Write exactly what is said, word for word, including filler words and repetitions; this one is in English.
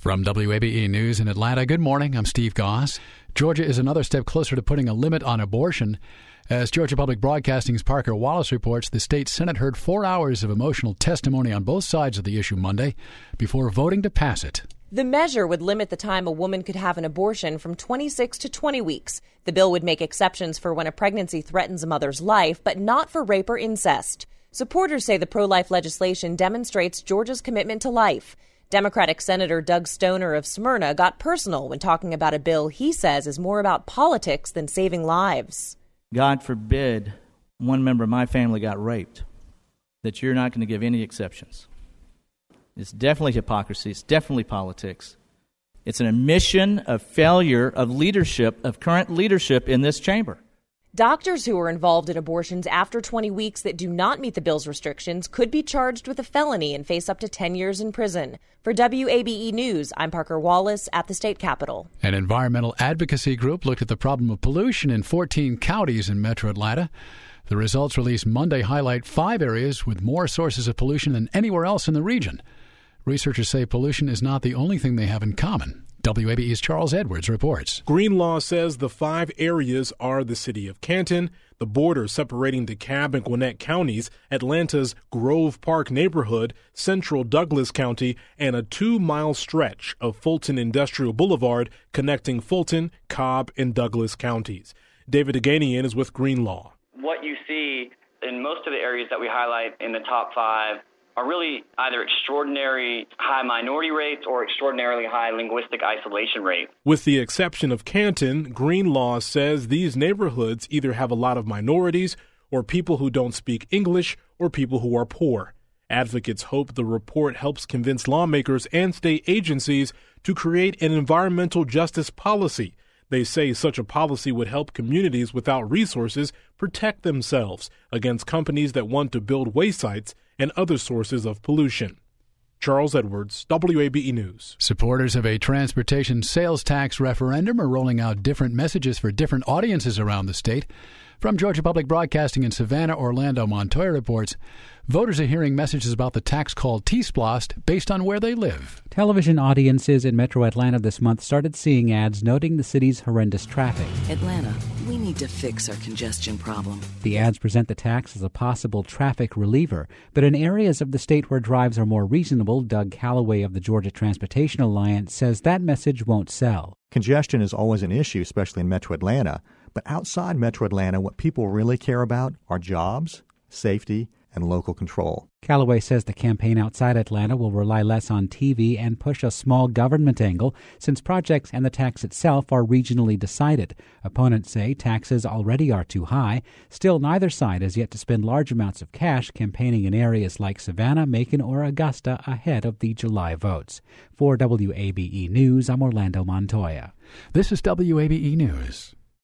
From W A B E News in Atlanta, good morning. I'm Steve Goss. Georgia is another step closer to putting a limit on abortion. As Georgia Public Broadcasting's Parker Wallace reports, the state Senate heard four hours of emotional testimony on both sides of the issue Monday before voting to pass it. The measure would limit the time a woman could have an abortion from twenty-six to twenty weeks. The bill would make exceptions for when a pregnancy threatens a mother's life, but not for rape or incest. Supporters say the pro-life legislation demonstrates Georgia's commitment to life. Democratic Senator Doug Stoner of Smyrna got personal when talking about a bill he says is more about politics than saving lives. God forbid one member of my family got raped, that you're not going to give any exceptions. It's definitely hypocrisy. It's definitely politics. It's an admission of failure of leadership, of current leadership in this chamber. Doctors who are involved in abortions after twenty weeks that do not meet the bill's restrictions could be charged with a felony and face up to ten years in prison. For W A B E News, I'm Parker Wallace at the state capitol. An environmental advocacy group looked at the problem of pollution in fourteen counties in metro Atlanta. The results released Monday highlight five areas with more sources of pollution than anywhere else in the region. Researchers say pollution is not the only thing they have in common. W A B E's Charles Edwards reports. Greenlaw says the five areas are the city of Canton, the border separating DeKalb and Gwinnett counties, Atlanta's Grove Park neighborhood, central Douglas County, and a two-mile stretch of Fulton Industrial Boulevard connecting Fulton, Cobb, and Douglas counties. David Aganian is with Greenlaw. What you see in most of the areas that we highlight in the top five are really either extraordinary high minority rates or extraordinarily high linguistic isolation rates. With the exception of Canton, Greenlaw says these neighborhoods either have a lot of minorities or people who don't speak English or people who are poor. Advocates hope the report helps convince lawmakers and state agencies to create an environmental justice policy. They say such a policy would help communities without resources protect themselves against companies that want to build waste sites and other sources of pollution. Charles Edwards, W A B E News. Supporters of a transportation sales tax referendum are rolling out different messages for different audiences around the state. From Georgia Public Broadcasting in Savannah, Orlando Montoya reports, voters are hearing messages about the tax called T-Splost based on where they live. Television audiences in metro Atlanta this month started seeing ads noting the city's horrendous traffic. Atlanta, we need to fix our congestion problem. The ads present the tax as a possible traffic reliever, but in areas of the state where drives are more reasonable, Doug Calloway of the Georgia Transportation Alliance says that message won't sell. Congestion is always an issue, especially in metro Atlanta. But outside metro Atlanta, what people really care about are jobs, safety, and local control. Calloway says the campaign outside Atlanta will rely less on T V and push a small government angle since projects and the tax itself are regionally decided. Opponents say taxes already are too high. Still, neither side has yet to spend large amounts of cash campaigning in areas like Savannah, Macon, or Augusta ahead of the July votes. For W A B E News, I'm Orlando Montoya. This is W A B E News.